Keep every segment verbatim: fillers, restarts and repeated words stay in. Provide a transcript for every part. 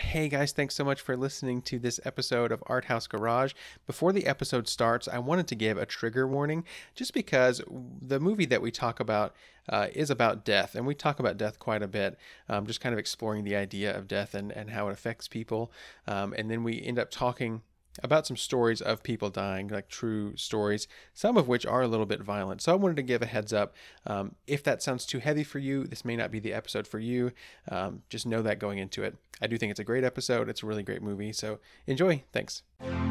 Hey guys, thanks so much for listening to this episode of Art House Garage. Before the episode starts, I wanted to give a trigger warning just because the movie that we talk about uh, is about death, and we talk about death quite a bit, um, just kind of exploring the idea of death and, and how it affects people. Um, and then we end up talking about some stories of people dying, like true stories, some of which are a little bit violent. So I wanted to give a heads up. Um, if that sounds too heavy for you, this may not be the episode for you. Um, just know that going into it. I do think it's a great episode. It's a really great movie. So enjoy. Thanks.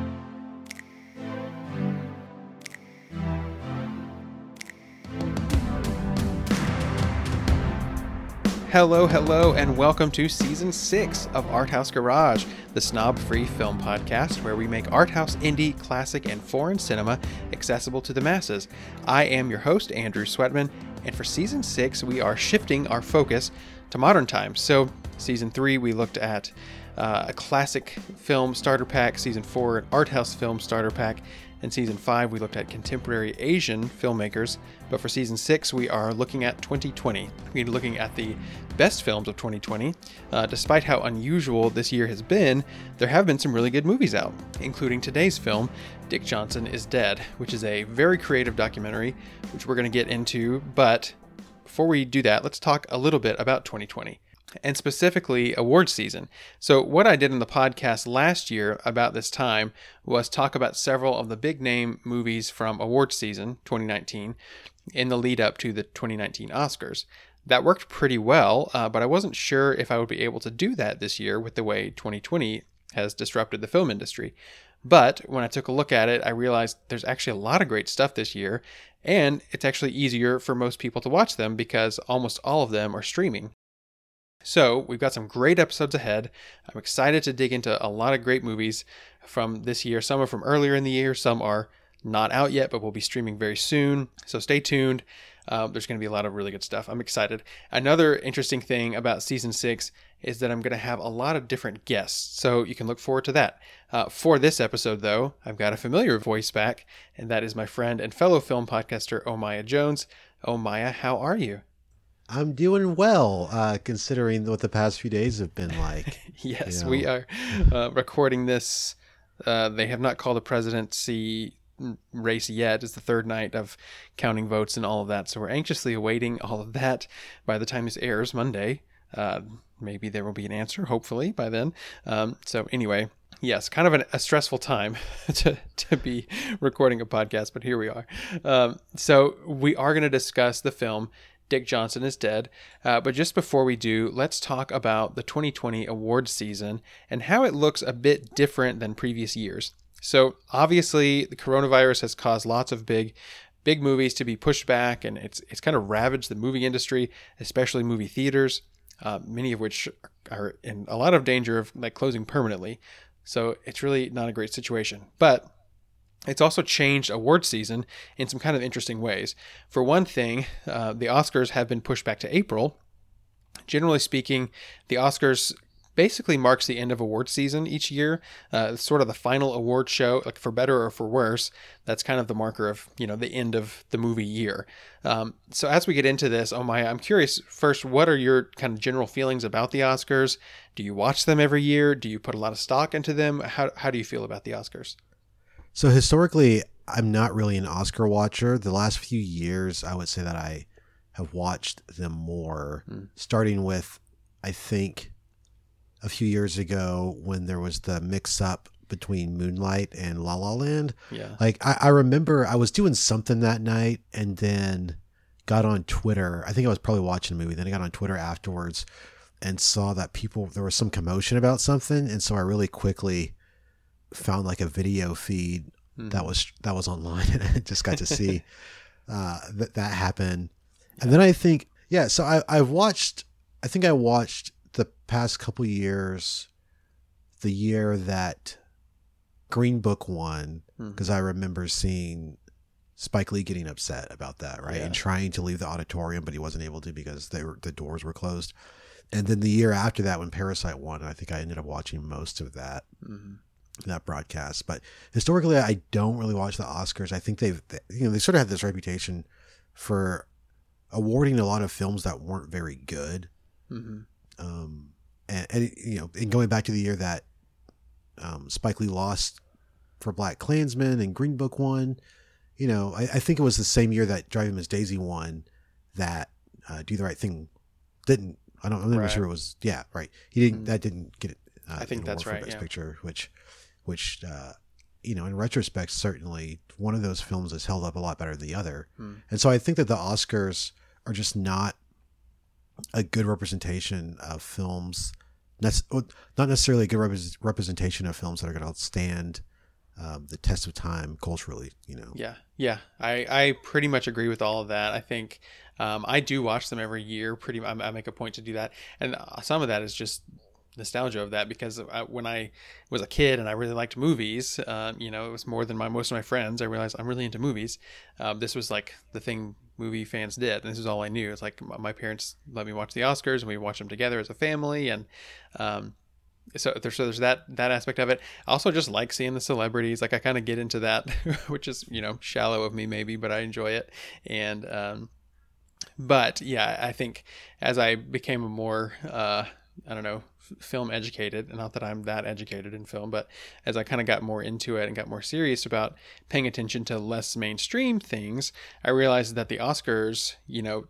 Hello, hello, and welcome to Season six of Art House Garage, the snob-free film podcast where we make art house, indie, classic, and foreign cinema accessible to the masses. I am your host, Andrew Sweatman, and for Season six, we are shifting our focus to modern times. So, Season three, we looked at uh, a classic film starter pack. Season four, an art house film starter pack. In Season five, we looked at contemporary Asian filmmakers, but for Season six, we are looking at twenty twenty. We're looking at the best films of twenty twenty. Uh, despite how unusual this year has been, there have been some really good movies out, including today's film, Dick Johnson is Dead, which is a very creative documentary, which we're going to get into, but before we do that, let's talk a little bit about twenty twenty. And specifically award season. So what I did in the podcast last year about this time was talk about several of the big name movies from award season twenty nineteen in the lead up to the twenty nineteen Oscars. That worked pretty well, uh, but I wasn't sure if I would be able to do that this year with the way twenty twenty has disrupted the film industry. But when I took a look at it, I realized there's actually a lot of great stuff this year, and it's actually easier for most people to watch them because almost all of them are streaming. So we've got some great episodes ahead. I'm excited to dig into a lot of great movies from this year. Some are from earlier in the year. Some are not out yet, but will be streaming very soon. So stay tuned. Uh, there's going to be a lot of really good stuff. I'm excited. Another interesting thing about Season six is that I'm going to have a lot of different guests. So you can look forward to that. Uh, for this episode, though, I've got a familiar voice back, and that is my friend and fellow film podcaster, Omaya Jones. Omaya, how are you? I'm doing well, uh, considering what the past few days have been like. Yes, you know. We are uh, recording this. Uh, they have not called a presidency race yet. It's the third night of counting votes and all of that. So we're anxiously awaiting all of that. By the time this airs Monday, uh, maybe there will be an answer, hopefully, by then. Um, so anyway, yes, kind of an, a stressful time to, to be recording a podcast, but here we are. Um, so we are going to discuss the film Dick Johnson is Dead. Uh, but just before we do, let's talk about the twenty twenty award season and how it looks a bit different than previous years. So obviously the coronavirus has caused lots of big, big movies to be pushed back, and it's it's kind of ravaged the movie industry, especially movie theaters, uh, many of which are in a lot of danger of like closing permanently. So it's really not a great situation. But it's also changed award season in some kind of interesting ways. For one thing, uh, the Oscars have been pushed back to April. Generally speaking, the Oscars basically marks the end of award season each year. Uh, it's sort of the final award show, like for better or for worse. That's kind of the marker of, you know, the end of the movie year. Um, so as we get into this, Omaya, I'm curious, first, what are your kind of general feelings about the Oscars? Do you watch them every year? Do you put a lot of stock into them? How, how do you feel about the Oscars? So historically, I'm not really an Oscar watcher. The last few years, I would say that I have watched them more, mm. starting with, I think, a few years ago when there was the mix-up between Moonlight and La La Land. Yeah. Like, I, I remember I was doing something that night and then got on Twitter. I think I was probably watching the movie. Then I got on Twitter afterwards and saw that people, there was some commotion about something. And so I really quickly found like a video feed mm-hmm. that was that was online, and I just got to see uh, that that happen. Yeah. And then I think, yeah, so I I've watched. I think I watched the past couple years, the year that Green Book won, because mm-hmm. I remember seeing Spike Lee getting upset about that, right, yeah. and trying to leave the auditorium, but he wasn't able to because they were the doors were closed. And then the year after that, when Parasite won, I think I ended up watching most of that. Mm-hmm. that broadcast. But historically, I don't really watch the Oscars. I think they've, you know, they sort of have this reputation for awarding a lot of films that weren't very good. Mm-hmm. Um, and, and you know, and going back to the year that um, Spike Lee lost for Black Klansman and Green Book won, you know, I, I think it was the same year that Driving Miss Daisy won that uh, Do the Right Thing didn't. I don't. I'm not right. sure it was. Yeah, right. He didn't. Mm. That didn't get it. Uh, I think that's right. Best yeah. Picture, which, which, uh, you know, in retrospect, certainly one of those films has held up a lot better than the other. Mm. And so I think that the Oscars are just not a good representation of films. That's not necessarily a good rep- representation of films that are going to stand um, the test of time culturally. You know. Yeah, yeah. I I pretty much agree with all of that. I think. Um, I do watch them every year. Pretty, I, I make a point to do that, and some of that is just nostalgia of that because I, when I was a kid and I really liked movies, um, you know, it was more than my most of my friends. I realized I'm really into movies. Um, this was like the thing movie fans did, and this is all I knew. It's like my parents let me watch the Oscars, and we watched them together as a family, and um, so there's so there's that that aspect of it. I also just like seeing the celebrities. Like I kind of get into that, which is you know shallow of me maybe, but I enjoy it, and. Um, But yeah, I think as I became a more, uh, I don't know, film educated, and not that I'm that educated in film, but as I kind of got more into it and got more serious about paying attention to less mainstream things, I realized that the Oscars, you know,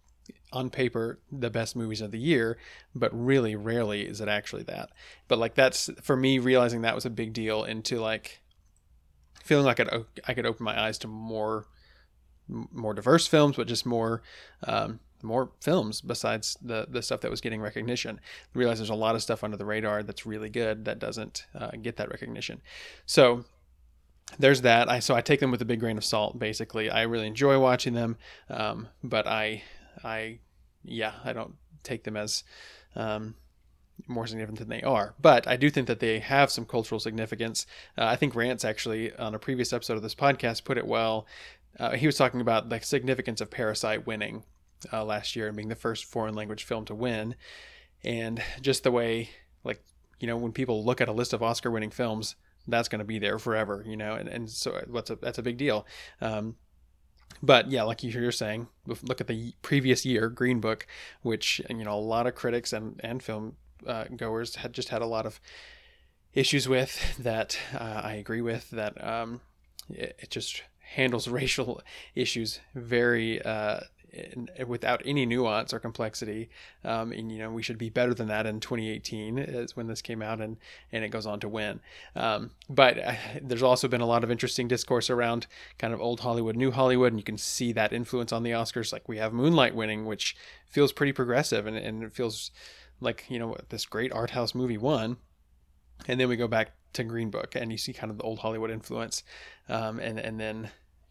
on paper, the best movies of the year, but really rarely is it actually that. But like that's, for me, realizing that was a big deal into like feeling like I'd, I could open my eyes to more more diverse films, but just more um, more films besides the the stuff that was getting recognition. I realize there's a lot of stuff under the radar that's really good that doesn't uh, get that recognition. So there's that. I so I take them with a big grain of salt. Basically, I really enjoy watching them, um, but I I yeah I don't take them as um, more significant than they are. But I do think that they have some cultural significance. Uh, I think Rance actually on a previous episode of this podcast put it well. Uh, he was talking about the significance of Parasite winning uh, last year and being the first foreign language film to win. And just the way, like, you know, when people look at a list of Oscar winning films, that's going to be there forever, you know, and, and so what's a, that's a big deal. Um, but yeah, like you're saying, look at the previous year, Green Book, which, you know, a lot of critics and, and film uh, goers had just had a lot of issues with that. Uh, I agree with that. Um, it, it just handles racial issues very uh, in, without any nuance or complexity. Um, and, you know, we should be better than that in twenty eighteen is when this came out and, and it goes on to win. Um, but uh, there's also been a lot of interesting discourse around kind of old Hollywood, new Hollywood, and you can see that influence on the Oscars. Like we have Moonlight winning, which feels pretty progressive and, and it feels like, you know, this great art house movie won. And then we go back to Green Book and you see kind of the old Hollywood influence. Um, and, and then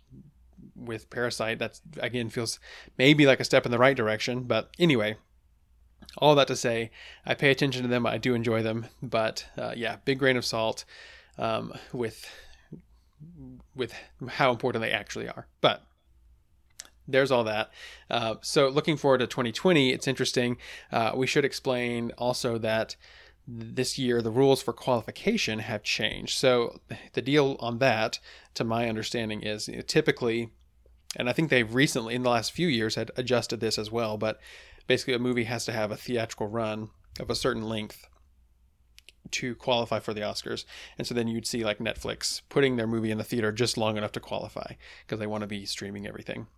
with Parasite, that's again feels maybe like a step in the right direction. But anyway, all that to say, I pay attention to them. I do enjoy them. But uh, yeah, big grain of salt um, with with how important they actually are. But there's all that. Uh, so looking forward to twenty twenty, it's interesting. Uh, we should explain also that this year the rules for qualification have changed. So the deal on that, to my understanding, is you know, typically, and I think they've recently, in the last few years, had adjusted this as well, but basically a movie has to have a theatrical run of a certain length to qualify for the Oscars. And so then you'd see like Netflix putting their movie in the theater just long enough to qualify because they want to be streaming everything.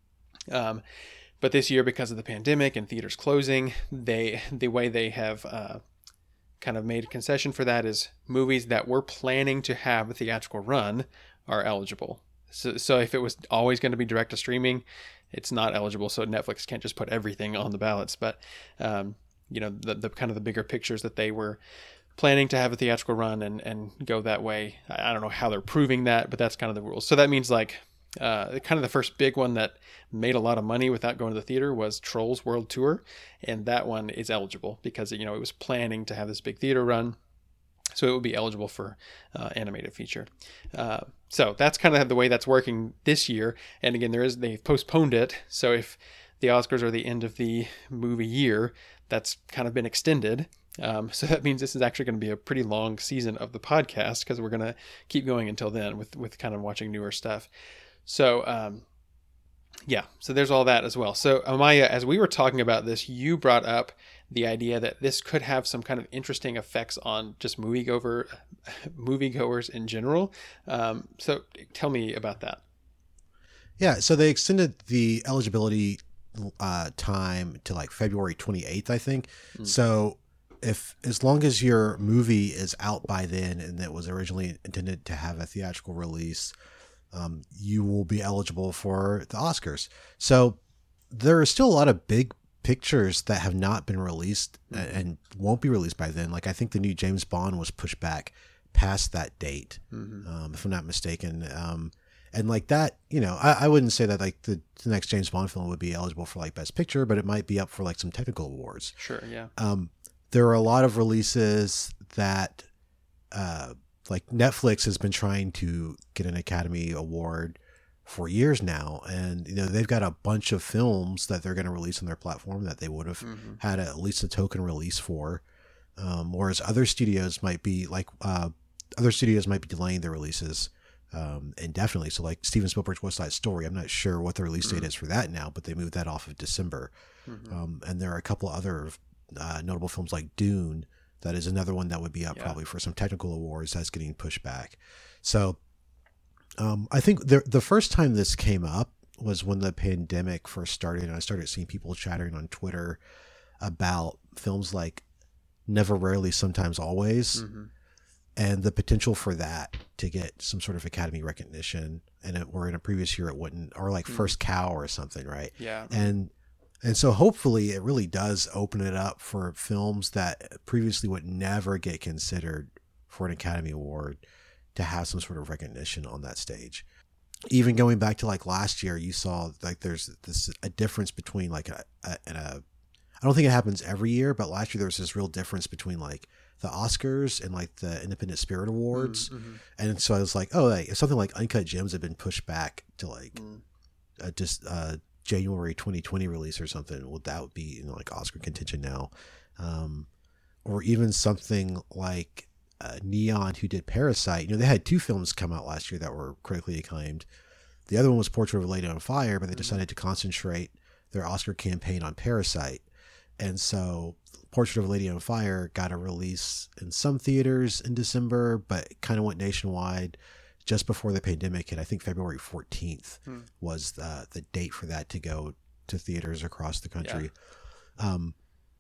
Um, but this year, because of the pandemic and theaters closing, they the way they have uh, kind of made a concession for that is movies that were planning to have a theatrical run are eligible. So, so if it was always going to be direct to streaming, it's not eligible. So Netflix can't just put everything on the ballots. But um, you know, the, the kind of the bigger pictures that they were planning to have a theatrical run and, and go that way. I don't know how they're proving that, but that's kind of the rules. So that means like uh, kind of the first big one that made a lot of money without going to the theater was Trolls World Tour. And that one is eligible because, you know, it was planning to have this big theater run. So it would be eligible for uh, animated feature. Uh, so that's kind of the way that's working this year. And again, there is they've postponed it. So if the Oscars are the end of the movie year, that's kind of been extended. Um, so that means this is actually going to be a pretty long season of the podcast because we're going to keep going until then with, with kind of watching newer stuff. So, um, yeah, so there's all that as well. So Amaya, as we were talking about this, you brought up the idea that this could have some kind of interesting effects on just moviegoer, moviegoers in general. Um, so tell me about that. Yeah, so they extended the eligibility uh, time to like February twenty-eighth, I think. Mm. So if as long as your movie is out by then and it was originally intended to have a theatrical release, um, you will be eligible for the Oscars. So there are still a lot of big pictures that have not been released mm-hmm. and won't be released by then. Like I think the new James Bond was pushed back past that date, mm-hmm. um, if I'm not mistaken. Um, and like that, you know, I, I wouldn't say that like the, the next James Bond film would be eligible for like Best Picture, but it might be up for like some technical awards. Sure, yeah. Um, there are a lot of releases that, uh, like Netflix has been trying to get an Academy Award for years now, and you know they've got a bunch of films that they're going to release on their platform that they would have mm-hmm. had a, at least a token release for, um, whereas other studios might be like uh, other studios might be delaying their releases um, indefinitely. So like Steven Spielberg's West Side Story, I'm not sure what the release mm-hmm. date is for that now, but they moved that off of December. Mm-hmm. Um, and there are a couple other uh, notable films like Dune. That is another one that would be up yeah. probably for some technical awards that's getting pushed back. So um, I think the the first time this came up was when the pandemic first started, and I started seeing people chattering on Twitter about films like Never, Rarely, Sometimes, Always, mm-hmm. and the potential for that to get some sort of Academy recognition. And it, or in a previous year it wouldn't, or like mm-hmm. First Cow or something, right? Yeah. And And so hopefully it really does open it up for films that previously would never get considered for an Academy Award to have some sort of recognition on that stage. Even going back to like last year, you saw like there's this a difference between like a, a, and a I don't think it happens every year, but last year there was this real difference between like the Oscars and like the Independent Spirit Awards. Mm-hmm. And so I was like, oh, like if something like Uncut Gems had been pushed back to like mm. uh, just uh January twenty twenty release or something, well, that would be, you know, like Oscar contention now. Um, or even something like uh, Neon, who did Parasite. You know, they had two films come out last year that were critically acclaimed. The other one was Portrait of a Lady on Fire, but they decided to concentrate their Oscar campaign on Parasite. And so Portrait of a Lady on Fire got a release in some theaters in December, but kind of went nationwide just before the pandemic hit. I think February fourteenth hmm. was uh, the date for that to go to theaters across the country. Yeah. Um,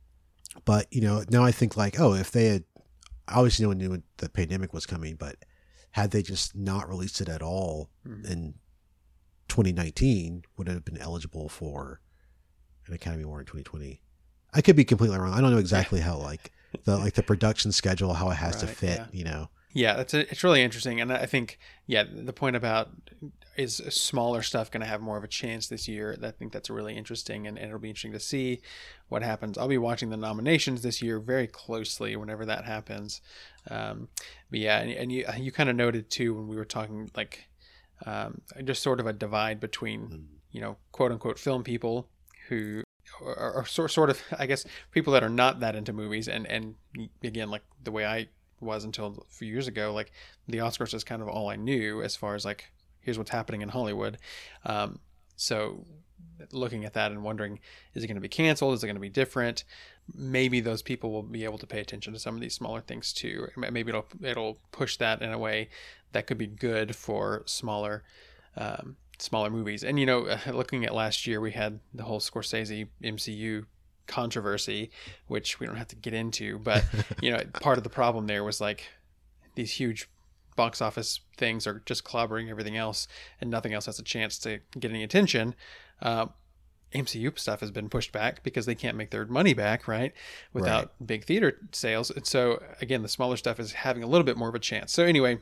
but, you know, now I think like, oh, if they had, obviously no one knew the pandemic was coming, but had they just not released it at all hmm. in twenty nineteen, would it have been eligible for an Academy Award in twenty twenty? I could be completely wrong. I don't know exactly how like the, like the production schedule, how it has right, to fit, yeah. you know? Yeah, it's a, it's really interesting, and I think yeah, the point about is smaller stuff going to have more of a chance this year. I think that's really interesting, and, and it'll be interesting to see what happens. I'll be watching the nominations this year very closely whenever that happens. Um, but yeah, and, and you you kind of noted too when we were talking like um, just sort of a divide between you know quote unquote film people who are, are sort sort of I guess people that are not that into movies, and and again like the way I was until a few years ago, like the Oscars is kind of all I knew as far as like here's what's happening in Hollywood. Um, so looking at that and wondering, is it going to be canceled? Is it going to be different? Maybe those people will be able to pay attention to some of these smaller things too. Maybe it'll it'll push that in a way that could be good for smaller um, smaller movies. And you know, looking at last year, we had the whole Scorsese M C U controversy, which we don't have to get into, but you know, part of the problem there was like these huge box office things are just clobbering everything else, and nothing else has a chance to get any attention. Uh, M C U stuff has been pushed back because they can't make their money back, right? Without right. big theater sales. And so again, the smaller stuff is having a little bit more of a chance. So anyway,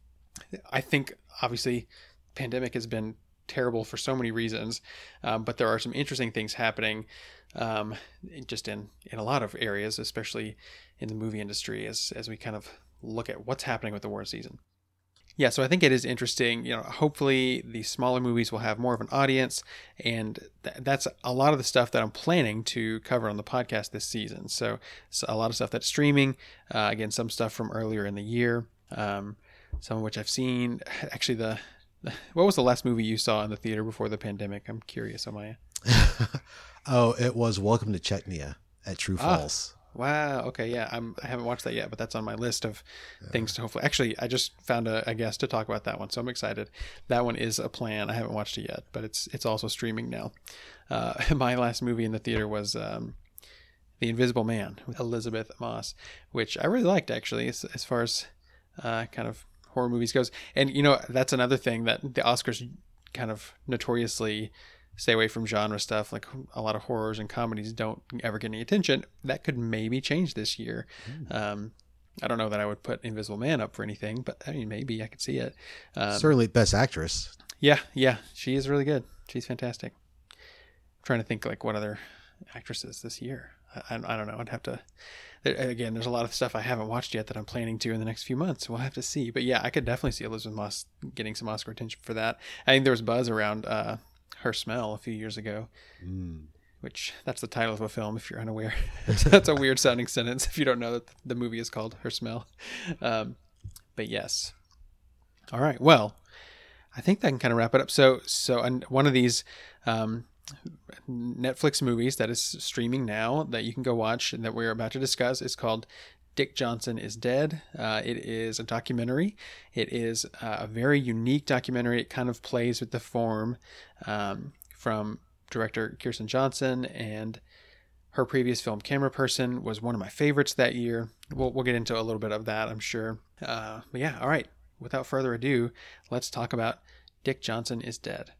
I think obviously pandemic has been terrible for so many reasons, um, but there are some interesting things happening um, just in, in a lot of areas, especially in the movie industry, as as we kind of look at what's happening with the award season. Yeah, so I think it is interesting. You know, hopefully the smaller movies will have more of an audience, and th- that's a lot of the stuff that I'm planning to cover on the podcast this season. So, so a lot of stuff that's streaming. Uh, again, some stuff from earlier in the year, um, some of which I've seen. Actually, the what was the last movie you saw in the theater before the pandemic? I'm curious, Amaya. Oh, it was Welcome to Chechnya. at True Ah. Falls. Wow. Okay. Yeah. I'm, I haven't watched that yet, but that's on my list of yeah. things to hopefully. Actually, I just found a, a guest to talk about that one, so I'm excited. That one is a plan. I haven't watched it yet, but it's it's also streaming now. Uh, my last movie in the theater was um, The Invisible Man with Elizabeth Moss, which I really liked actually, as, as far as uh, kind of horror movies goes. And you know, that's another thing that the Oscars kind of notoriously stay away from genre stuff. Like a lot of horrors and comedies don't ever get any attention. That could maybe change this year. Mm. Um, I don't know that I would put Invisible Man up for anything, but I mean, maybe I could see it. Um, Certainly Best Actress. Yeah. Yeah. She is really good. She's fantastic. I'm trying to think like what other actresses this year. I, I don't know. I'd have to, there, again, there's a lot of stuff I haven't watched yet that I'm planning to in the next few months. We'll have to see, but yeah, I could definitely see Elizabeth Moss getting some Oscar attention for that. I think there was buzz around, uh, Her Smell a few years ago, mm. which that's the title of a film if you're unaware. That's a weird sounding sentence if you don't know that the movie is called Her Smell. Um, but yes. All right. Well, I think that can kind of wrap it up. So, so and one of these um, Netflix movies that is streaming now that you can go watch and that we're about to discuss is called Dick Johnson is Dead. Uh, it is a documentary. It is uh, a very unique documentary. It kind of plays with the form um, from director Kirsten Johnson, and her previous film Camera Person was one of my favorites that year. We'll, we'll get into a little bit of that, I'm sure. Uh, but yeah, all right. Without further ado, let's talk about Dick Johnson is Dead.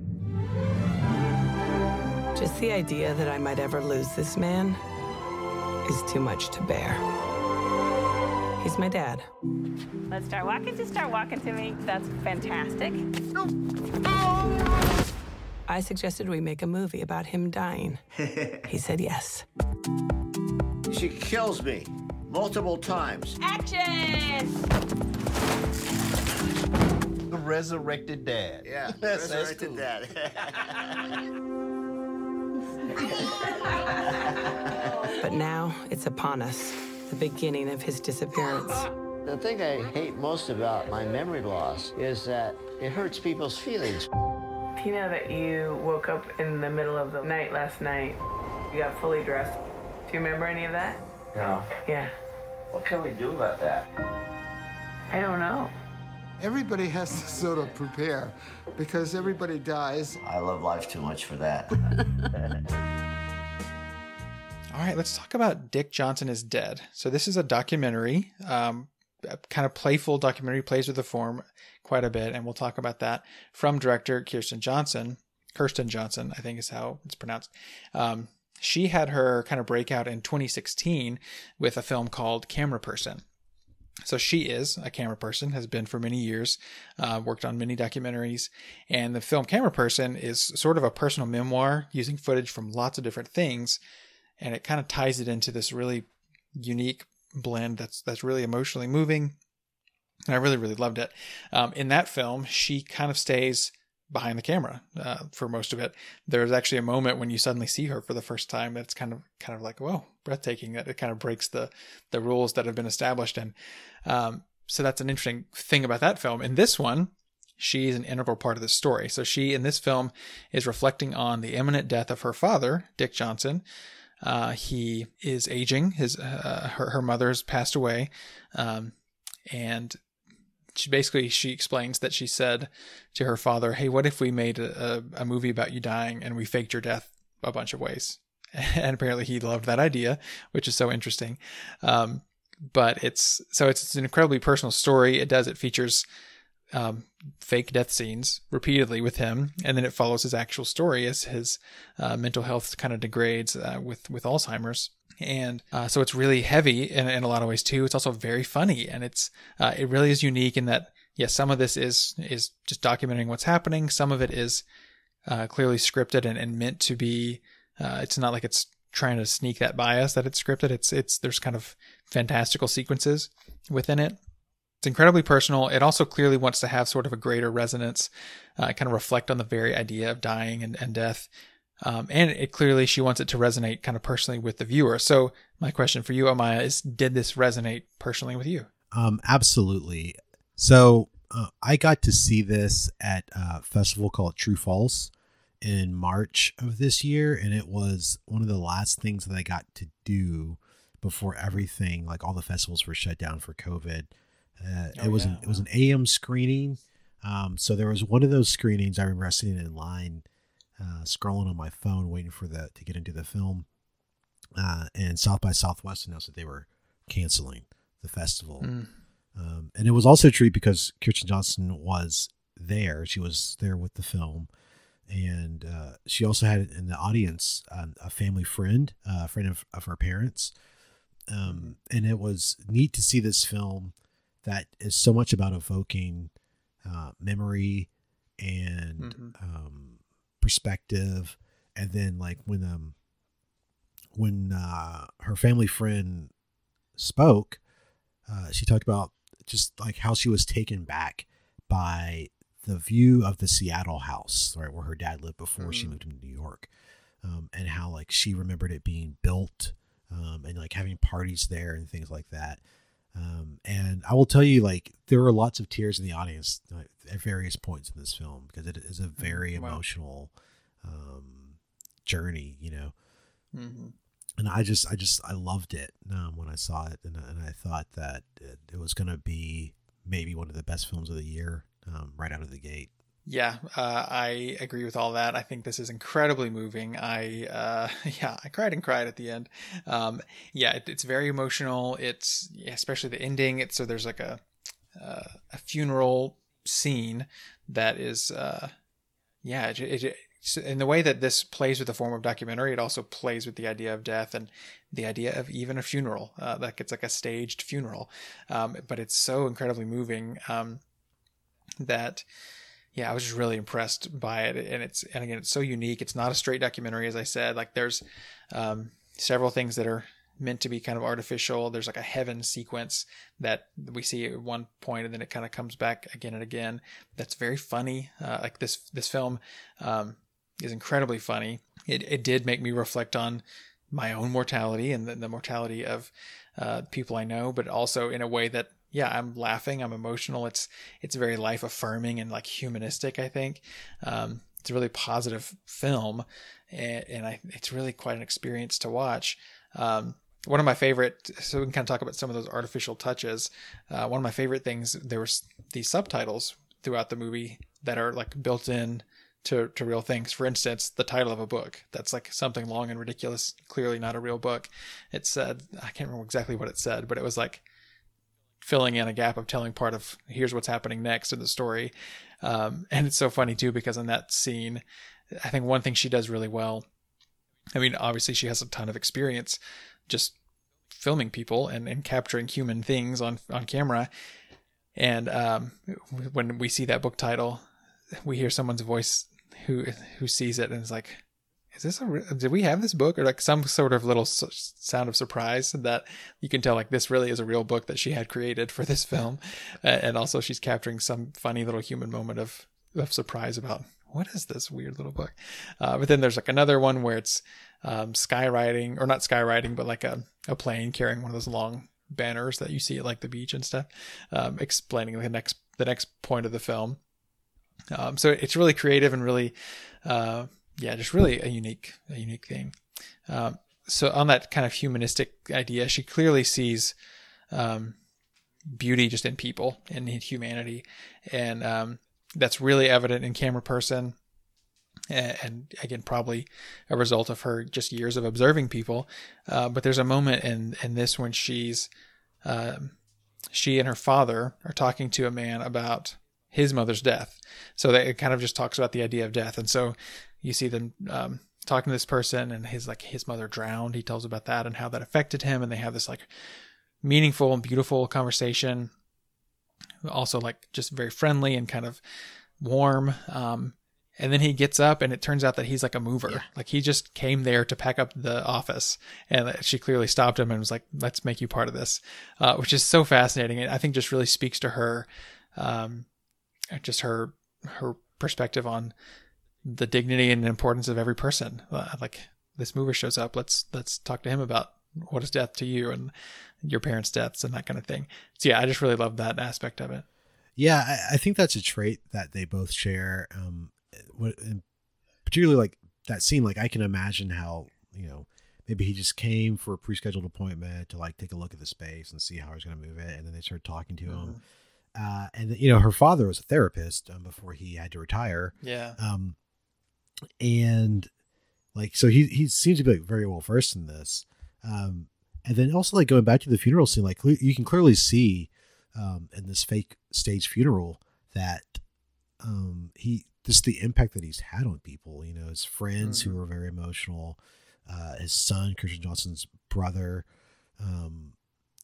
Just the idea that I might ever lose this man is too much to bear. He's my dad. Let's start walking. Just start walking to me. That's fantastic. I suggested we make a movie about him dying. He said yes. She kills me multiple times. Action! The resurrected dad. Yeah, That's resurrected cool. dad. But now it's upon us. The beginning of his disappearance. The thing I hate most about my memory loss is that it hurts people's feelings. Do you know that you woke up in the middle of the night last night? You got fully dressed. Do you remember any of that? No. Yeah. What can we do about that? I don't know. Everybody has to sort of prepare because everybody dies. I love life too much for that. All right, let's talk about Dick Johnson is Dead. So this is a documentary, um, a kind of playful documentary, plays with the form quite a bit, and we'll talk about that, from director Kirsten Johnson. Kirsten Johnson, I think is how it's pronounced. Um, she had her kind of breakout in twenty sixteen with a film called Camera Person. So she is a camera person, has been for many years, uh, worked on many documentaries, and the film Camera Person is sort of a personal memoir using footage from lots of different things. And it kind of ties it into this really unique blend that's that's really emotionally moving. And I really, really loved it. Um, in that film, she kind of stays behind the camera uh, for most of it. There's actually a moment when you suddenly see her for the first time that's kind of kind of like, whoa, breathtaking. That it kind of breaks the the rules that have been established. And um, so that's an interesting thing about that film. In this one, she's an integral part of the story. So she, in this film, is reflecting on the imminent death of her father, Dick Johnson. Uh, he is aging. His uh, her her mother's passed away, um, and she basically she explains that she said to her father, "Hey, what if we made a, a, a movie about you dying and we faked your death a bunch of ways?" And apparently he loved that idea, which is so interesting. Um, but it's so it's, it's an incredibly personal story. It does it features um, fake death scenes repeatedly with him, and then it follows his actual story as his uh, mental health kind of degrades uh, with with Alzheimer's, and uh, so it's really heavy in, in a lot of ways too. It's also very funny, and it's uh, it really is unique in that yes, some of this is is just documenting what's happening. Some of it is uh, clearly scripted and, and meant to be. Uh, it's not like it's trying to sneak that bias that it's scripted. It's it's there's kind of fantastical sequences within it. It's incredibly personal. It also clearly wants to have sort of a greater resonance, uh, kind of reflect on the very idea of dying and, and death. Um, and it clearly, she wants it to resonate kind of personally with the viewer. So my question for you, Amaya, is did this resonate personally with you? Um, absolutely. So uh, I got to see this at a festival called True Falls. in March of this year, and it was one of the last things that I got to do before everything, like all the festivals were shut down for COVID. Uh, oh, it was yeah. an, it was an A M screening. Um, so there was one of those screenings. I remember sitting in line, uh, scrolling on my phone, waiting for the to get into the film. Uh, and South by Southwest announced that they were canceling the festival. Mm. Um, and it was also true because Kirsten Johnson was there. She was there with the film. And uh, she also had in the audience um, a family friend, uh, a friend of, of her parents. Um, and it was neat to see this film that is so much about evoking uh, memory and mm-hmm. um, perspective. And then like when um when uh, her family friend spoke, uh, she talked about just like how she was taken back by the view of the Seattle house, right, where her dad lived before mm. she moved to New York, um, and how like she remembered it being built um, and like having parties there and things like that. Um, and I will tell you, like, there were lots of tears in the audience like, at various points in this film because it is a very wow. emotional um, journey, you know. Mm-hmm. And I just, I just, I loved it um, when I saw it, and, and I thought that it, it was going to be maybe one of the best films of the year um, right out of the gate. Yeah, uh, I agree with all that. I think this is incredibly moving. I, uh, yeah, I cried and cried at the end. Um, yeah, it, it's very emotional. It's especially the ending. It's so there's like a uh, a funeral scene that is, uh, yeah, it, it, it, in the way that this plays with the form of documentary, it also plays with the idea of death and the idea of even a funeral. Uh, like it's like a staged funeral, um, but it's so incredibly moving um, that. Yeah, I was just really impressed by it. And it's, and again, it's so unique. It's not a straight documentary, as I said. Like there's um, several things that are meant to be kind of artificial. There's like a heaven sequence that we see at one point, and then it kind of comes back again and again. That's very funny. Uh, like this, this film um, is incredibly funny. It, it did make me reflect on my own mortality and the, the mortality of uh, people I know, but also in a way that, yeah, I'm laughing. I'm emotional. It's it's very life affirming and like humanistic. I think um, it's a really positive film, and, and I, it's really quite an experience to watch. Um, one of my favorite. So we can kind of talk about some of those artificial touches. Uh, one of my favorite things. There was these subtitles throughout the movie that are like built in to to real things. For instance, the title of a book that's like something long and ridiculous. Clearly not a real book. It said, I can't remember exactly what it said, but it was like filling in a gap of telling part of here's what's happening next in the story. Um, and it's so funny too, because in that scene, I think one thing she does really well, I mean, obviously she has a ton of experience just filming people and, and capturing human things on, on camera. And um, when we see that book title, we hear someone's voice who, who sees it and is like, is this a, re- did we have this book? Or like some sort of little s- sound of surprise that you can tell like this really is a real book that she had created for this film. Uh, and also she's capturing some funny little human moment of, of surprise about what is this weird little book? Uh, but then there's like another one where it's um, skywriting or not skywriting, but like a, a plane carrying one of those long banners that you see at like the beach and stuff, um, explaining the next, the next point of the film. Um, so it's really creative and really, uh, yeah, just really a unique, a unique thing. Um, so on that kind of humanistic idea, she clearly sees um, beauty just in people and in humanity. And um, that's really evident in Camera Person. And, and again, probably a result of her just years of observing people. Uh, but there's a moment in, in this when she's, um, she and her father are talking to a man about his mother's death. So that it kind of just talks about the idea of death. And so you see them um, talking to this person, and his like his mother drowned. He tells about that and how that affected him, and they have this like meaningful and beautiful conversation. Also, like just very friendly and kind of warm. Um, and then he gets up, and it turns out that he's like a mover. Yeah. Like he just came there to pack up the office, and she clearly stopped him and was like, "Let's make you part of this," uh, which is so fascinating. And I think just really speaks to her, um, just her her perspective on the dignity and importance of every person. Uh, like this mover shows up, let's let's talk to him about what is death to you and your parents' deaths and that kind of thing. So yeah, I just really love that aspect of it. Yeah, I, I think that's a trait that they both share. Um, what, particularly like that scene, like I can imagine how, you know, maybe he just came for a pre-scheduled appointment to like take a look at the space and see how he's going to move it. And then they started talking to mm-hmm. him. Uh, and, you know, her father was a therapist um, before he had to retire. Yeah. Um, and like, so he, he seems to be like very well versed in this. Um, and then also like going back to the funeral scene, like you can clearly see um, in this fake stage funeral that um, he, just the impact that he's had on people, you know, his friends mm-hmm. who were very emotional, uh, his son, Kirsten Johnson's brother, um,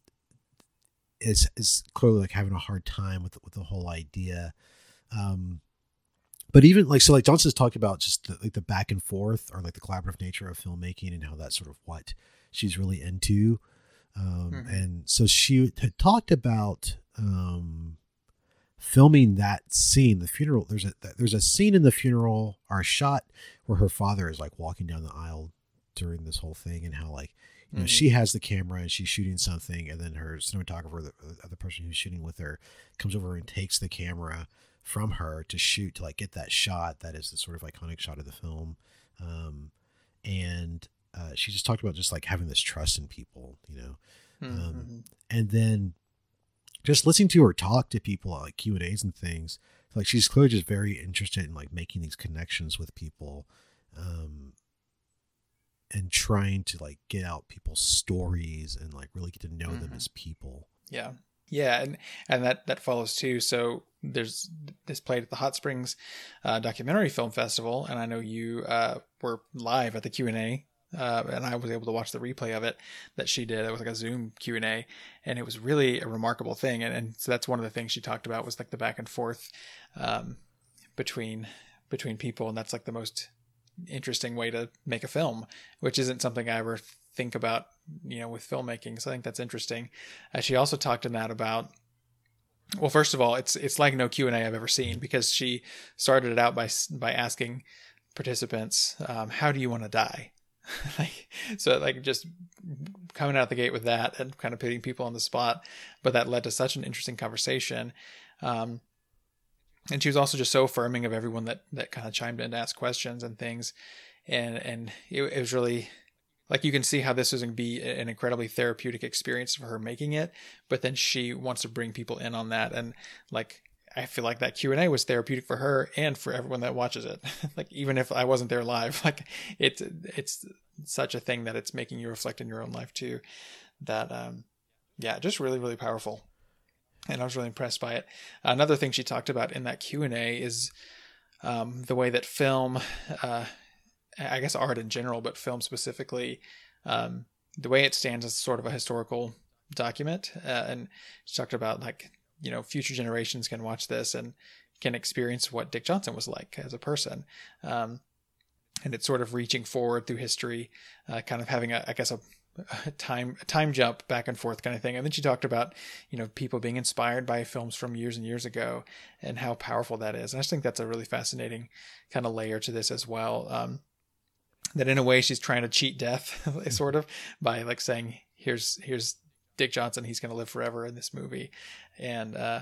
is is clearly like having a hard time with with the whole idea. Um, but even like so, like Johnson's talked about just the, like the back and forth or like the collaborative nature of filmmaking and how that's sort of what she's really into. Um, mm-hmm. And so she had talked about um, filming that scene, the funeral. There's a there's a scene in the funeral or a shot where her father is like walking down the aisle during this whole thing, and how like. You know, mm-hmm. she has the camera and she's shooting something, and then her cinematographer, the other person who's shooting with her, comes over and takes the camera from her to shoot to like get that shot that is the sort of iconic shot of the film. Um, and uh, she just talked about just like having this trust in people, you know. Mm-hmm. Um, and then just listening to her talk to people at like Q and A's and things, like she's clearly just very interested in like making these connections with people. Um, and trying to like get out people's stories and like really get to know mm-hmm. them as people. Yeah. Yeah. And, and that, that follows too. So there's this played at the Hot Springs uh, Documentary Film Festival. And I know you uh, were live at the Q and A uh, and I was able to watch the replay of it that she did. It was like a Zoom Q and A, and it was really a remarkable thing. And, and so that's one of the things she talked about was like the back and forth um, between, between people. And that's like the most interesting way to make a film, which isn't something I ever think about, you know, with filmmaking. So I think that's interesting. Uh, she also talked in that about, well, first of all, it's it's like no Q and A I've ever seen, because she started it out by by asking participants, um, how do you want to die? like, so like just coming out the gate with that and kind of putting people on the spot, but that led to such an interesting conversation. Um, And she was also just so affirming of everyone that, that kind of chimed in to ask questions and things. And, and it, it was really like, you can see how this is going to be an incredibly therapeutic experience for her making it, but then she wants to bring people in on that. And like, I feel like that Q and A was therapeutic for her and for everyone that watches it. Like, even if I wasn't there live, like it's, it's such a thing that it's making you reflect in your own life too, that, um, yeah, just really, really powerful. And I was really impressed by it. Another thing she talked about in that Q and A is um, the way that film, uh, I guess art in general, but film specifically, um, the way it stands as sort of a historical document. Uh, and she talked about like, you know, future generations can watch this and can experience what Dick Johnson was like as a person. Um, and it's sort of reaching forward through history, uh, kind of having a, I guess, a, a time a time jump back and forth kind of thing. And then she talked about, you know, people being inspired by films from years and years ago and how powerful that is. And I just think that's a really fascinating kind of layer to this as well. Um, that in a way she's trying to cheat death sort of by like saying, here's, here's Dick Johnson. He's going to live forever in this movie. And, uh,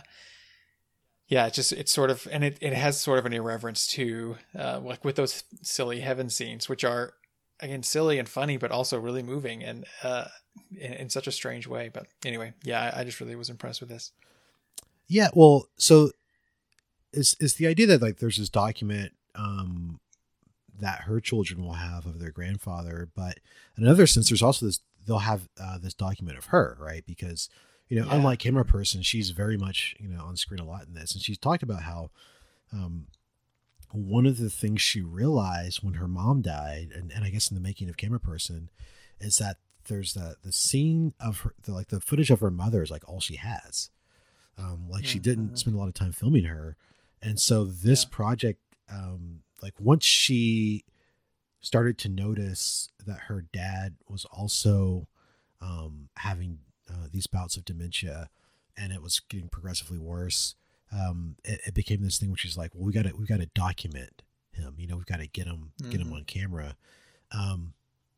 yeah, it's just, it's sort of, and it, it has sort of an irreverence too, uh, like with those silly heaven scenes, which are, again, silly and funny, but also really moving and uh, in, in such a strange way. But anyway, yeah, I, I just really was impressed with this. Yeah, well, so it's, it's the idea that like there's this document um, that her children will have of their grandfather, but in another sense, there's also this, they'll have uh, this document of her, right? Because, you know, yeah. unlike Camera Person, she's very much, you know, on screen a lot in this. And she's talked about how um, one of the things she realized when her mom died, and, and I guess in the making of Camera Person, is that there's the, the scene of her, the, like the footage of her mother is like all she has. Um, like mm-hmm. she didn't spend a lot of time filming her. And so this yeah. project, um, like once she started to notice that her dad was also um, having uh, these bouts of dementia and it was getting progressively worse, um, it, it became this thing which is like, well, we gotta, we gotta document him, you know, we've got to get him, mm-hmm. get him on camera. Um,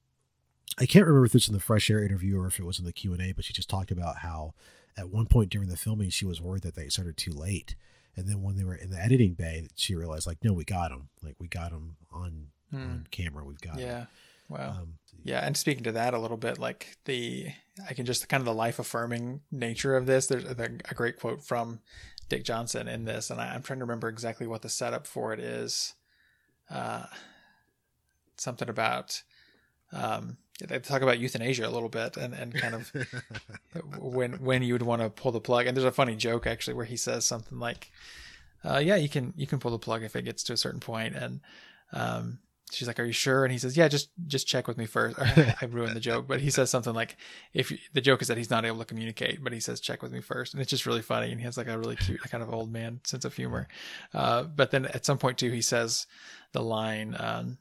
I can't remember if it's in the Fresh Air interview or if it was in the Q and A, but she just talked about how at one point during the filming, she was worried that they started too late. And then when they were in the editing bay, she realized like, no, we got him. Like we got him on, mm. on camera. We've got yeah, it. wow, Um, yeah. And speaking to that a little bit, like the I can just kind of the life affirming nature of this. There's a, a great quote from Dick Johnson in this, and I, I'm trying to remember exactly what the setup for it is. Uh, something about. Um, they talk about euthanasia a little bit and, and kind of when when you would want to pull the plug. And there's a funny joke actually where he says something like, uh, yeah, you can you can pull the plug if it gets to a certain point. And um, she's like, are you sure? And he says, yeah, just just check with me first. I ruined the joke, but he says something like, if you, the joke is that he's not able to communicate, but he says, check with me first. And it's just really funny. And he has like a really cute kind of old man sense of humor. Uh, but then at some point too, he says the line, um,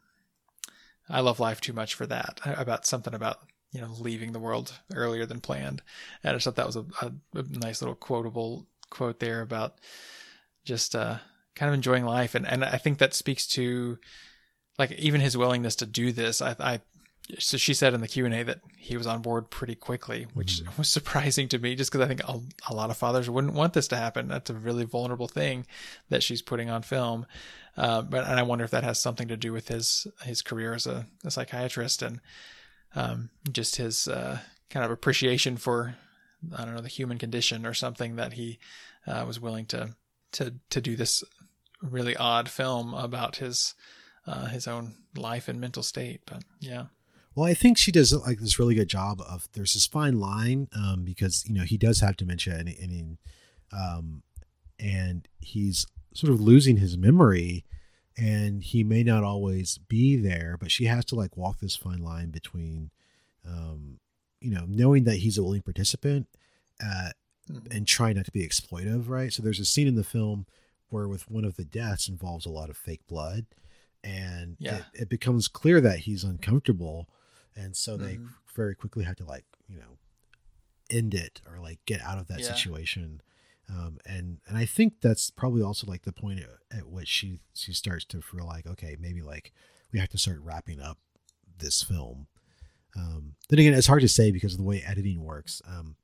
I love life too much for that, about something about, you know, leaving the world earlier than planned. And I just thought that was a, a, a nice little quotable quote there about just uh, kind of enjoying life. And, and I think that speaks to like even his willingness to do this. I, I so she said in the Q and A that he was on board pretty quickly, which mm-hmm. was surprising to me just because I think a, a lot of fathers wouldn't want this to happen. That's a really vulnerable thing that she's putting on film. Uh, but and I wonder if that has something to do with his his career as a, a psychiatrist and um, just his uh, kind of appreciation for, I don't know, the human condition or something, that he uh, was willing to to to do this really odd film about his uh, his own life and mental state. But yeah. Well, I think she does like this really good job of, there's this fine line um, because, you know, he does have dementia and, and, um, and he's sort of losing his memory and he may not always be there, but she has to like walk this fine line between, um, you know, knowing that he's a willing participant uh, mm-hmm. and trying not to be exploitive. Right. So there's a scene in the film where with one of the deaths involves a lot of fake blood and yeah. it, it becomes clear that he's uncomfortable. And so they mm-hmm. very quickly have to like, you know, end it or like get out of that yeah. situation. Um, and, and I think that's probably also like the point at, at which she, she starts to feel like, okay, maybe like we have to start wrapping up this film. Um, then again, it's hard to say because of the way editing works. Um,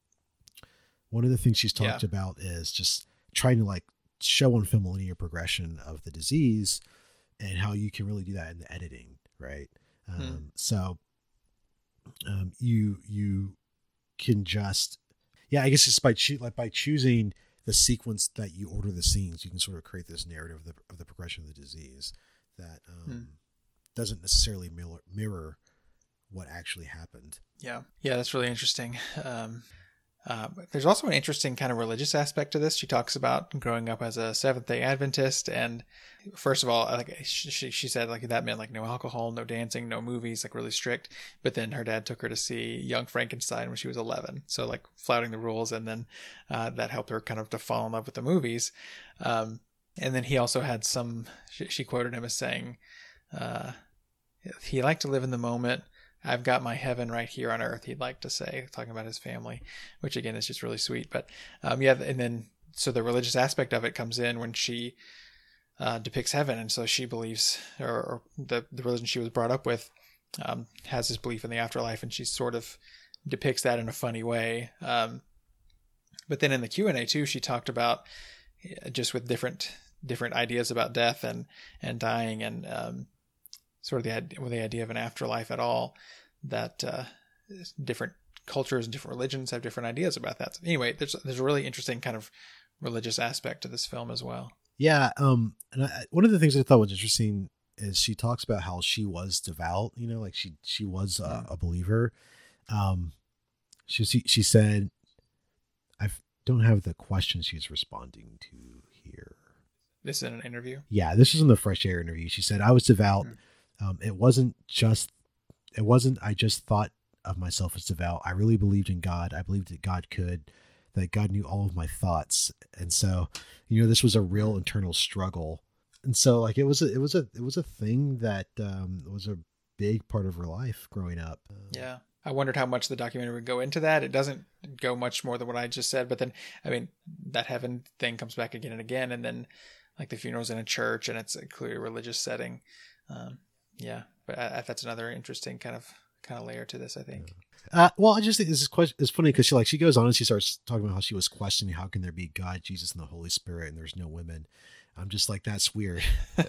one of the things she's talked yeah. about is just trying to like show on film a linear progression of the disease and how you can really do that in the editing. Right. Um, hmm. so, um, you, you can just, yeah, I guess it's by choo- like by choosing the sequence that you order the scenes, you can sort of create this narrative of the, of the progression of the disease that, um, hmm. doesn't necessarily mirror, mirror what actually happened. Yeah. Yeah. That's really interesting. Um, Uh, there's also an interesting kind of religious aspect to this. She talks about growing up as a Seventh-day Adventist, and first of all, like she she said, like that meant like no alcohol, no dancing, no movies, like really strict. But then her dad took her to see Young Frankenstein when she was eleven, so like flouting the rules, and then uh, that helped her kind of to fall in love with the movies. Um, and then he also had some. She, she quoted him as saying, uh, he liked to live in the moment. I've got my heaven right here on earth, he'd like to say, talking about his family, which again is just really sweet. But um, yeah, and then so the religious aspect of it comes in when she uh, depicts heaven. And so she believes, or, or the, the religion she was brought up with um, has this belief in the afterlife, and she sort of depicts that in a funny way. Um, but then in the Q and A too, she talked about just with different different ideas about death and, and dying and um, sort of the idea, well, the idea of an afterlife at all, that uh, different cultures and different religions have different ideas about that. So anyway, there's there's a really interesting kind of religious aspect to this film as well. Yeah, um, and I, one of the things I thought was interesting is she talks about how she was devout. You know, like she she was a, yeah. a believer. Um, she she said, I don't have the question she's responding to here. This is in an interview. Yeah, this is in the Fresh Air interview. She said, "I was devout." Mm-hmm. Um, it wasn't just, it wasn't, I just thought of myself as devout. I really believed in God. I believed that God could, that God knew all of my thoughts. And so, you know, this was a real internal struggle. And so like, it was, a, it was a, it was a thing that um, was a big part of her life growing up. Yeah. I wondered how much the documentary would go into that. It doesn't go much more than what I just said, but then, I mean, that heaven thing comes back again and again. And then like the funeral's in a church and it's a clearly religious setting. Um, Yeah, but I, I, that's another interesting kind of kind of layer to this, I think. Uh, well, I just think this is quite, it's funny because she like she goes on and she starts talking about how she was questioning how can there be God, Jesus, and the Holy Spirit, and there's no women. I'm just like, that's weird.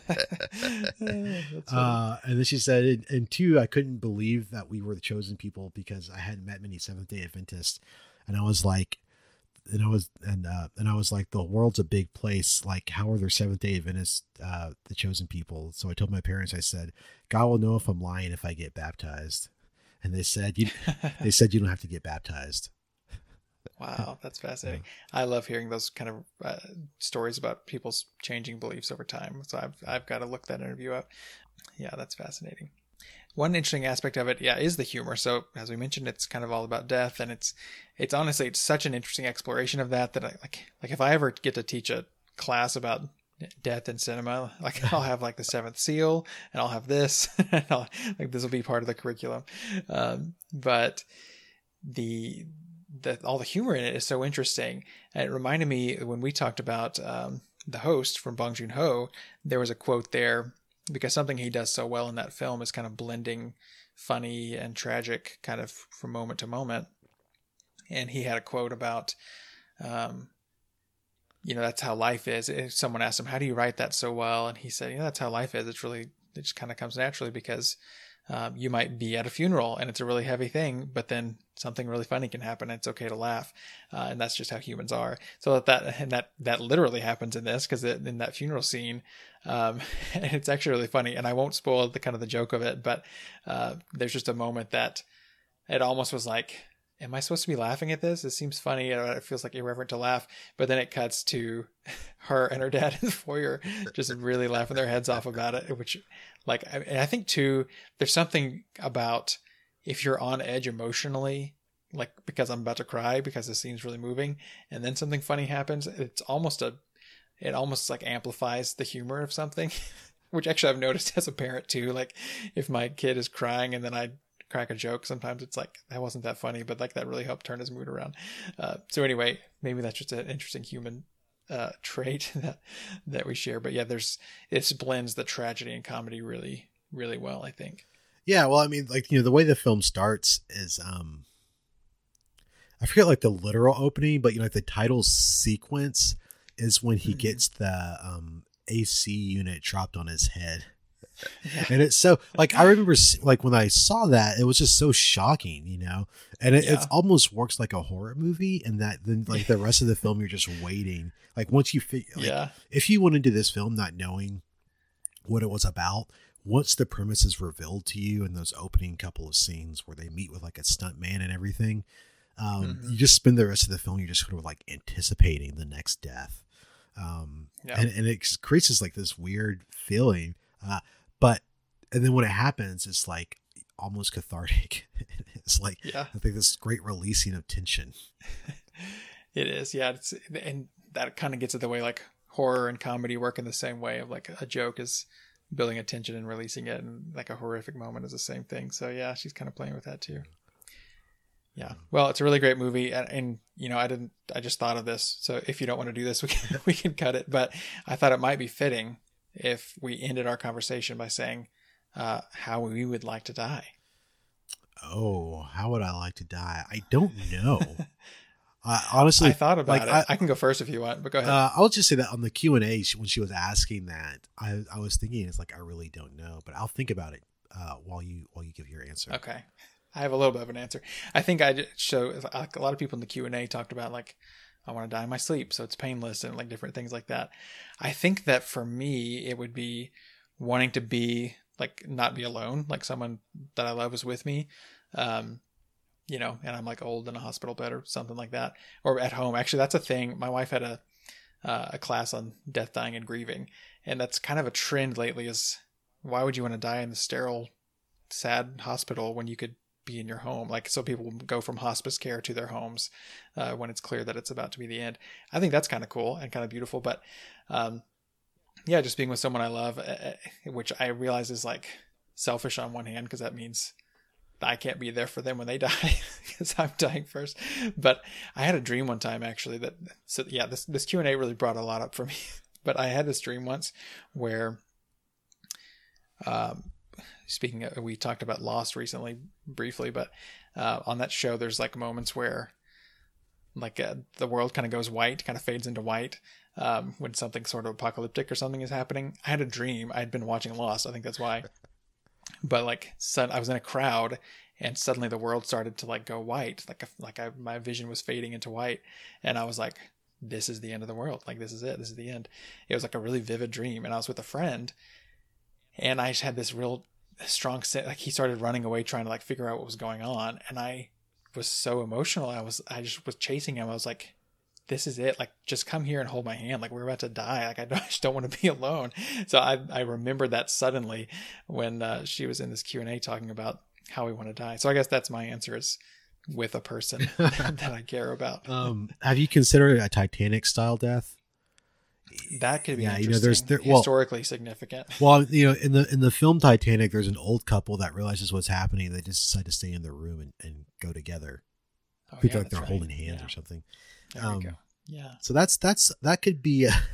uh, and then she said, and, and two, I couldn't believe that we were the chosen people because I hadn't met many Seventh-day Adventists. And I was like, and I was, and, uh, and I was like, the world's a big place. Like, how are there Seventh-day Adventists, uh, the chosen people? So I told my parents, I said, God will know if I'm lying if I get baptized. And they said, you, they said, you don't have to get baptized. Wow, that's fascinating. Yeah. I love hearing those kind of uh, stories about people's changing beliefs over time. So I've I've got to look that interview up. Yeah, that's fascinating. One interesting aspect of it, yeah, is the humor. So as we mentioned, it's kind of all about death, and it's it's honestly it's such an interesting exploration of that that I like like if I ever get to teach a class about death in cinema, like I'll have like the Seventh Seal, and I'll have this, and I'll, like this will be part of the curriculum. Um, but the that all the humor in it is so interesting. And it reminded me when we talked about um, The Host from Bong Joon-ho, there was a quote there because something he does so well in that film is kind of blending funny and tragic kind of from moment to moment. And he had a quote about, um, you know, that's how life is. If someone asked him, how do you write that so well? And he said, you know, that's how life is. It's really, it just kind of comes naturally because Um, you might be at a funeral and it's a really heavy thing, but then something really funny can happen. And it's okay to laugh. Uh, and that's just how humans are. So that, that and that, that literally happens in this because in that funeral scene, um, it's actually really funny. And I won't spoil the kind of the joke of it, but uh, there's just a moment that it almost was like, am I supposed to be laughing at this? It seems funny. It feels like irreverent to laugh, but then it cuts to her and her dad in the foyer just really laughing their heads off about it, which like, and I think too, there's something about if you're on edge emotionally, like because I'm about to cry because the scene's really moving and then something funny happens. It's almost a, it almost like amplifies the humor of something, which actually I've noticed as a parent too. Like if my kid is crying and then I crack a joke, sometimes it's like that wasn't that funny, but like that really helped turn his mood around. Uh, so anyway, maybe that's just an interesting human uh, trait that that we share. But yeah, there's it blends the tragedy and comedy really, really well, I think. Yeah, well, I mean, like you know, the way the film starts is um, I forget like the literal opening, but you know, like the title sequence is when he mm-hmm. gets the um A C unit dropped on his head. Yeah. And it's so like I remember like when I saw that it was just so shocking, you know, and it, yeah. it almost works like a horror movie, and that then like the rest of the film you're just waiting. Like once you figure, like, yeah, if you went into this film not knowing what it was about, once the premise is revealed to you in those opening couple of scenes where they meet with like a stunt man and everything, um, mm-hmm. you just spend the rest of the film you're just sort of like anticipating the next death, um, yeah. and and it creates this like this weird feeling. Uh, But, and then when it happens, it's like almost cathartic. It's like, yeah. I think this great releasing of tension. It is. Yeah. It's, and that kind of gets it the way like horror and comedy work in the same way of like a joke is building a tension and releasing it. And like a horrific moment is the same thing. So yeah, she's kind of playing with that too. Yeah. Well, it's a really great movie. And, and, you know, I didn't, I just thought of this. So if you don't want to do this, we can, we can cut it, but I thought it might be fitting if we ended our conversation by saying uh, how we would like to die. Oh, how would I like to die? I don't know. uh, honestly, I thought about like, it. I, I can go first if you want, but go ahead. Uh, I'll just say that on the Q and A, when she was asking that, I, I was thinking, it's like, I really don't know, but I'll think about it uh, while you while you give your answer. Okay. I have a little bit of an answer. I think I show like a lot of people in the Q and A talked about like, I want to die in my sleep, so it's painless and like different things like that. I think that for me, it would be wanting to be like not be alone, like someone that I love is with me, um, you know, and I'm like old in a hospital bed or something like that, or at home. Actually, that's a thing. My wife had a uh, a class on death, dying, and grieving, and that's kind of a trend lately. Is why would you want to die in the sterile, sad hospital when you could be in your home? Like, so people go from hospice care to their homes uh, when it's clear that it's about to be the end. I think that's kind of cool and kind of beautiful. But um, yeah, just being with someone I love, uh, which I realize is like selfish on one hand, because that means I can't be there for them when they die because I'm dying first. But I had a dream one time actually that, so yeah, this, this Q and A really brought a lot up for me. But I had this dream once where, um, speaking of, we talked about Lost recently briefly, but uh, on that show, there's like moments where like uh, the world kind of goes white, kind of fades into white um, when something sort of apocalyptic or something is happening. I had a dream. I'd been watching Lost. I think that's why. But like, sud- I was in a crowd, and suddenly the world started to like go white, like a, like I, my vision was fading into white, and I was like, "This is the end of the world. Like this is it. This is the end." It was like a really vivid dream, and I was with a friend, and I just had this real strong sense. Like he started running away, trying to like figure out what was going on, and I was so emotional. I was, I just was chasing him. I was like, "This is it. Like, just come here and hold my hand. Like, we're about to die. Like, I, don't, I just don't want to be alone." So I, I remembered that suddenly when uh, she was in this Q and A talking about how we want to die. So I guess that's my answer, is with a person that I care about. Um, have you considered a Titanic style death? That could be yeah, interesting. you know, there's there, well, historically significant. Well, you know, in the in the film Titanic, there's an old couple that realizes what's happening. They just decide to stay in their room and, and go together. Oh, People yeah, like they're right. holding hands yeah. or something. There um, we go. Yeah. So that's that's that could be a,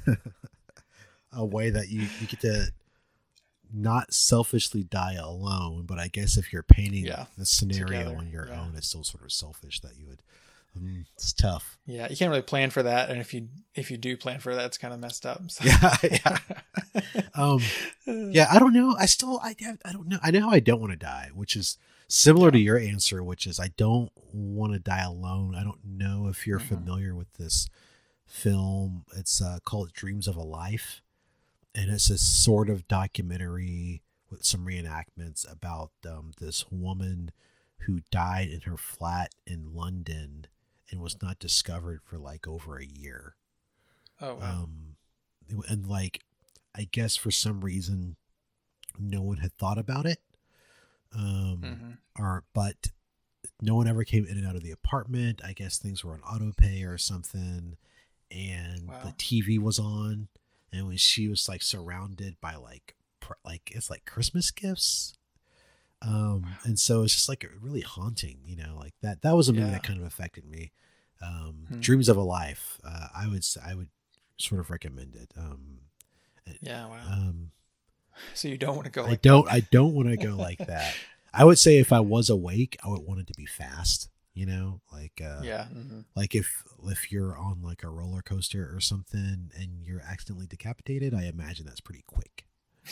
a way that you, you get to not selfishly die alone. But I guess if you're painting Yeah. the scenario Together. on your Yeah. own, it's still sort of selfish that you would. Um, it's tough. Yeah, you can't really plan for that, and if you if you do plan for that, it's kind of messed up. So. Yeah, yeah. um, yeah, I don't know. I still, I, I don't know. I know I don't want to die, which is similar to your answer, which is I don't want to die alone. I don't know if you're Mm-hmm. familiar with this film. It's uh, called Dreams of a Life, and it's a sort of documentary with some reenactments about um, this woman who died in her flat in London and was not discovered for like over a year. Oh, wow. Um, and like, I guess for some reason, no one had thought about it. Um, mm-hmm. or, but no one ever came in and out of the apartment. I guess things were on auto pay or something. And Wow. the T V was on, and when she was like surrounded by like, pr- like, it's like Christmas gifts. Um, wow. And so it's just like really haunting, you know, like that, that was a movie Yeah. that kind of affected me. Um, hmm. Dreams of a Life. Uh, I would, I would sort of recommend it. Um, Yeah, wow. um, So you don't want to go I like don't, that. I don't want to go like that. I would say if I was awake, I would want it to be fast, you know, like, uh, Yeah. Mm-hmm. like if, if you're on like a roller coaster or something and you're accidentally decapitated, I imagine that's pretty quick.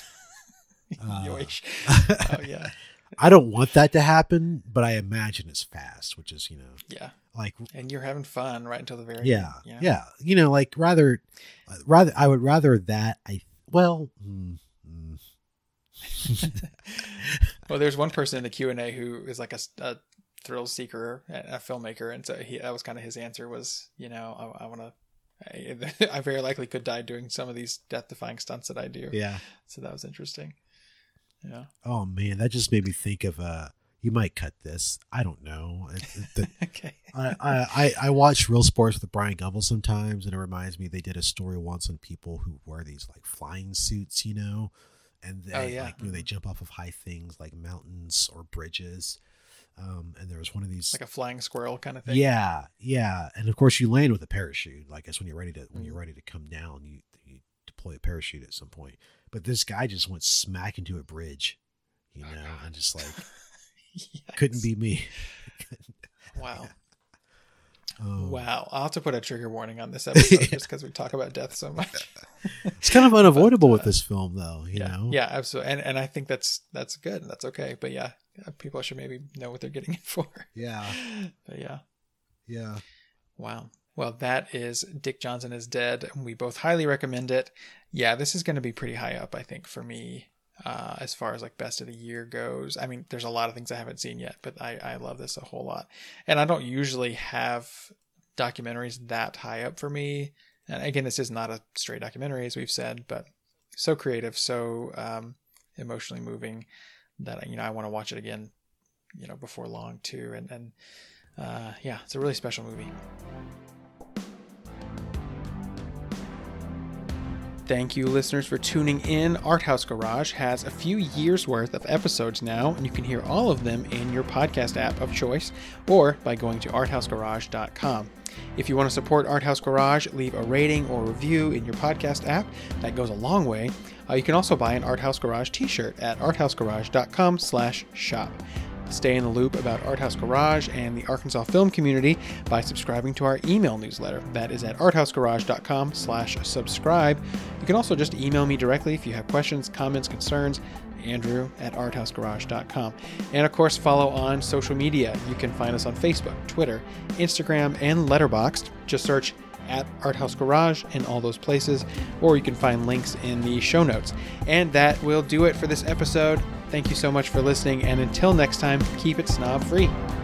Uh, Yoish. Oh, yeah. I don't want that to happen, but I imagine it's fast, which is, you know, Yeah. like, And you're having fun right until the very yeah, end. Yeah. yeah. You know, like rather, rather, I would rather that I, well, mm, mm. Well, there's one person in the Q and A who is like a, a thrill seeker, a filmmaker. And so he, that was kind of his answer was, you know, I, I want to, I, I very likely could die doing some of these death defying stunts that I do. Yeah. So that was interesting. Yeah. Oh man, that just made me think of uh you might cut this. I don't know. It, it, the, Okay. I, I, I watch Real Sports with Brian Gumbel sometimes, and it reminds me they did a story once on people who wear these like flying suits, you know, and they Oh, yeah. like you know they jump off of high things like mountains or bridges. Um, and there was one of these Like a flying squirrel kind of thing. yeah, yeah, and of course you land with a parachute. Like it's when you're ready to when you're ready to come down, you you deploy a parachute at some point. But this guy just went smack into a bridge, you know, Oh, and just like Yikes. couldn't be me. Wow. Oh. Wow. I'll have to put a trigger warning on this episode just because we talk about death so much. It's kind of unavoidable But, uh, with this film, though. You yeah. know. Yeah, absolutely. And and I think that's that's good. That's okay. But yeah, people should maybe know what they're getting in for. Yeah. But yeah. Yeah. Wow. Well, that is Dick Johnson is Dead. We both highly recommend it. Yeah, this is going to be pretty high up, I think, for me, uh, as far as like best of the year goes. I mean, there's a lot of things I haven't seen yet, but I, I love this a whole lot. And I don't usually have documentaries that high up for me. And again, this is not a straight documentary, as we've said, but so creative, so um, emotionally moving that, you know, I want to watch it again, you know, before long too. And, and uh, yeah, it's a really special movie. Thank you, listeners, for tuning in. Art House Garage has a few years worth of episodes now, and you can hear all of them in your podcast app of choice or by going to art house garage dot com. If you want to support Art House Garage, leave a rating or review in your podcast app. That goes a long way. Uh, you can also buy an Art House Garage t-shirt at art house garage dot com slash shop. Stay in the loop about Art House Garage and the Arkansas film community by subscribing to our email newsletter. That is at arthousegarage.com slash subscribe. You can also just email me directly if you have questions, comments, concerns. Andrew at arthousegarage dot com. And of course, follow on social media. You can find us on Facebook, Twitter, Instagram, and Letterboxd. Just search at Arthouse Garage in all those places, or you can find links in the show notes. And that will do it for this episode. Thank you so much for listening, and until next time, keep it snob free.